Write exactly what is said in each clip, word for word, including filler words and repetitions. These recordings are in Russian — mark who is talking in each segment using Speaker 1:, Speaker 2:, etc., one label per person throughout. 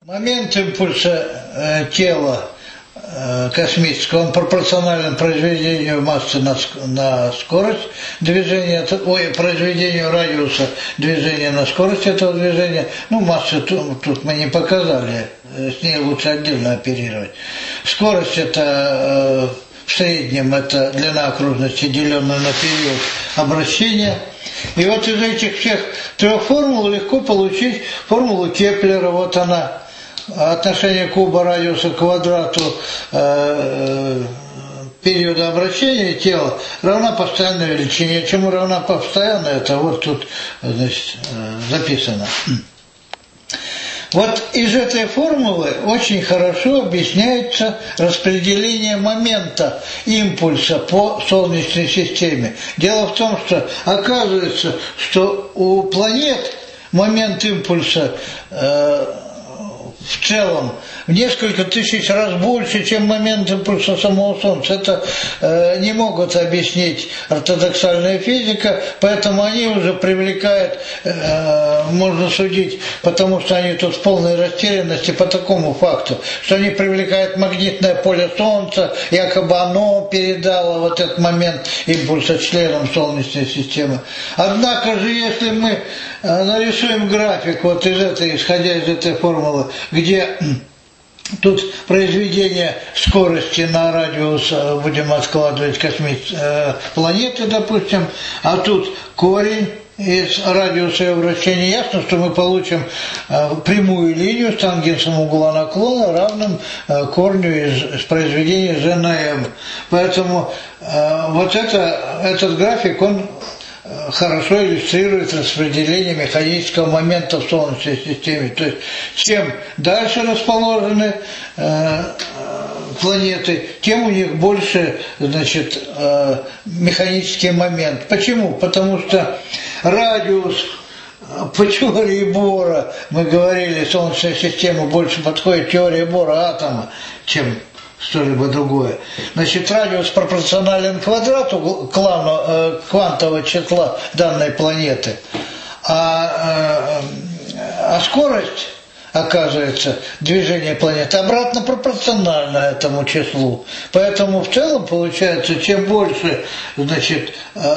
Speaker 1: Момент импульса э, тела э, космического, он пропорционален произведению массы на, на скорость движения, ой, произведению радиуса движения на скорость этого движения. Ну, массу тут, тут мы не показали, с ней лучше отдельно оперировать. Скорость это, э, в среднем, это длина окружности, деленная на период обращения. И вот из этих всех трех формул легко получить формулу Кеплера, вот она. Отношение куба радиуса к квадрату э, периода обращения тела равна постоянной величине. Чему равна постоянная, это вот тут, значит, записано. Вот из этой формулы очень хорошо объясняется распределение момента импульса по Солнечной системе. Дело в том, что оказывается, что у планет момент импульса э, в целом в несколько тысяч раз больше, чем момент импульса самого Солнца. Это э, не могут объяснить ортодоксальная физика, поэтому они уже привлекают, э, можно судить, потому что они тут в полной растерянности по такому факту, что они привлекают магнитное поле Солнца, якобы оно передало вот этот момент импульса членам Солнечной системы. Однако же, если мы э, нарисуем график вот из этой, исходя из этой формулы, где тут произведение скорости на радиус будем откладывать космические планеты, допустим, а тут корень из радиуса ее вращения, ясно, что мы получим прямую линию с тангенсом угла наклона, равным корню из, из произведения G на M. Поэтому вот это, этот график, он хорошо иллюстрирует распределение механического момента в Солнечной системе. То есть, чем дальше расположены э, планеты, тем у них больше, значит, э, механический момент. Почему? Потому что радиус по теории Бора, мы говорили, Солнечная система больше подходит теории Бора атома, чем что-либо другое. Значит, радиус пропорционален квадрату квантового числа данной планеты, а, а скорость, оказывается, движения планеты обратно пропорциональна этому числу. Поэтому в целом получается, чем больше, значит,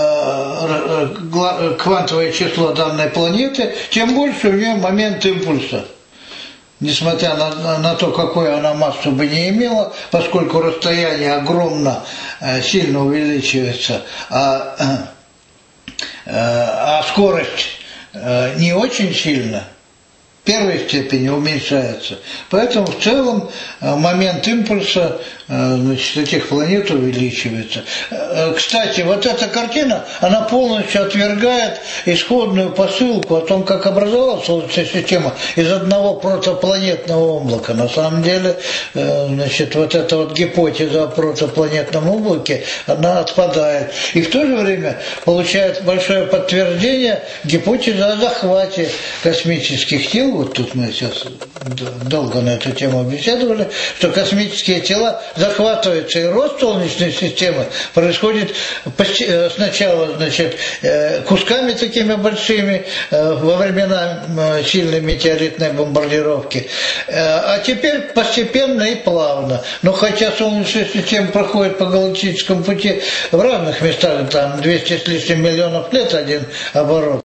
Speaker 1: квантовое число данной планеты, тем больше у нее момент импульса. Несмотря на, на, на то, какую она массу бы не имела, поскольку расстояние огромно, э, сильно увеличивается, а, э, а скорость э, не очень сильно, в первой степени уменьшается. Поэтому в целом э, момент импульса э, значит, этих планет увеличивается. Э, кстати, вот эта картина, она полностью отвергает исходную посылку о том, как образовалась Солнечная система из одного протопланетного облака. На самом деле, э, значит, вот эта вот гипотеза о протопланетном облаке, она отпадает. И в то же время получает большое подтверждение гипотеза о захвате космических тел. Вот тут мы сейчас долго на эту тему беседовали, что космические тела захватываются, и рост Солнечной системы происходит сначала, значит, кусками такими большими во времена сильной метеоритной бомбардировки, а теперь постепенно и плавно. Но хотя Солнечная система проходит по галактическому пути в разных местах, там двести с лишним миллионов лет один оборот,